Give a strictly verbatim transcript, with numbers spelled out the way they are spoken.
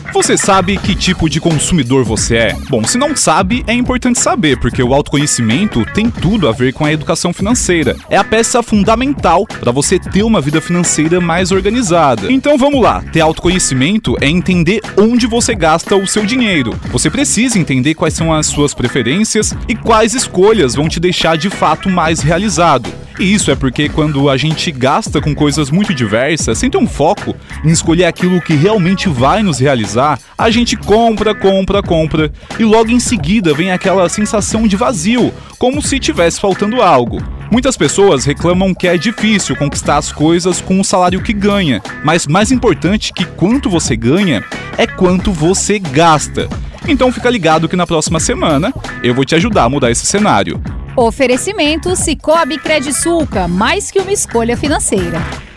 Você sabe que tipo de consumidor você é? Bom, se não sabe, é importante saber, porque o autoconhecimento tem tudo a ver com a educação financeira. É a peça fundamental para você ter uma vida financeira mais organizada. Então vamos lá, ter autoconhecimento é entender onde você gasta o seu dinheiro. Você precisa entender quais são as suas preferências e quais escolhas vão te deixar de fato mais realizado. E isso é porque quando a gente gasta com coisas muito diversas, sem ter um foco em escolher aquilo que realmente vai nos realizar, a gente compra, compra, compra e logo em seguida vem aquela sensação de vazio, como se tivesse faltando algo. Muitas pessoas reclamam que é difícil conquistar as coisas com o salário que ganha, mas mais importante que quanto você ganha é quanto você gasta. Então fica ligado que na próxima semana eu vou te ajudar a mudar esse cenário. Oferecimento Cicobi Credisulca, mais que uma escolha financeira.